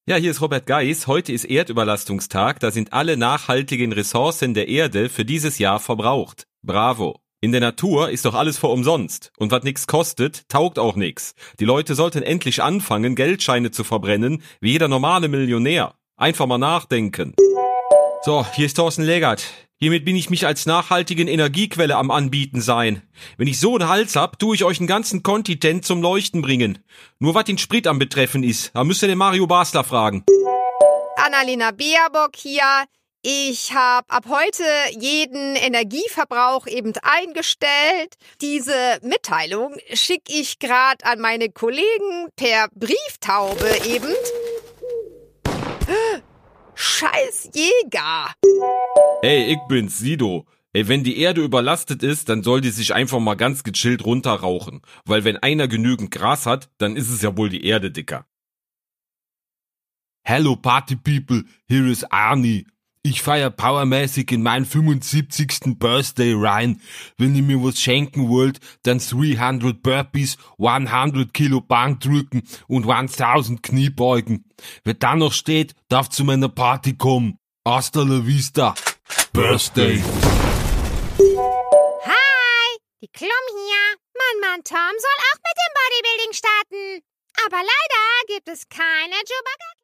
Ja, hier ist Robert Geis. Heute ist Erdüberlastungstag. Da sind alle nachhaltigen Ressourcen der Erde für dieses Jahr verbraucht. Bravo. In der Natur ist doch alles für umsonst. Und was nix kostet, taugt auch nix. Die Leute sollten endlich anfangen, Geldscheine zu verbrennen, wie jeder normale Millionär. Einfach mal nachdenken. So, hier ist Thorsten Legert. Hiermit bin ich mich als nachhaltigen Energiequelle am Anbieten sein. Wenn ich so einen Hals hab, tue ich euch einen ganzen Kontinent zum Leuchten bringen. Nur was den Sprit am Betreffen ist, da müsst ihr den Mario Basler fragen. Annalena Baerbock hier. Ich habe ab heute jeden Energieverbrauch eben eingestellt. Diese Mitteilung schicke ich gerade an meine Kollegen per Brieftaube eben. Scheiß Jäger! Ey, ich bin's, Sido. Ey, wenn die Erde überlastet ist, dann soll die sich einfach mal ganz gechillt runterrauchen. Weil wenn einer genügend Gras hat, dann ist es ja wohl die Erde, Dicker. Hello Party People, here is Arnie. Ich feier powermäßig in meinen 75. Birthday rein. Wenn ihr mir was schenken wollt, dann 300 Burpees, 100 Kilo Bankdrücken und 1000 Kniebeugen. Wer dann noch steht, darf zu meiner Party kommen. Hasta la vista. Birthday. Hi, die Klum hier. Mein Mann Tom soll auch mit dem Bodybuilding starten. Aber leider gibt es keine Chewbacca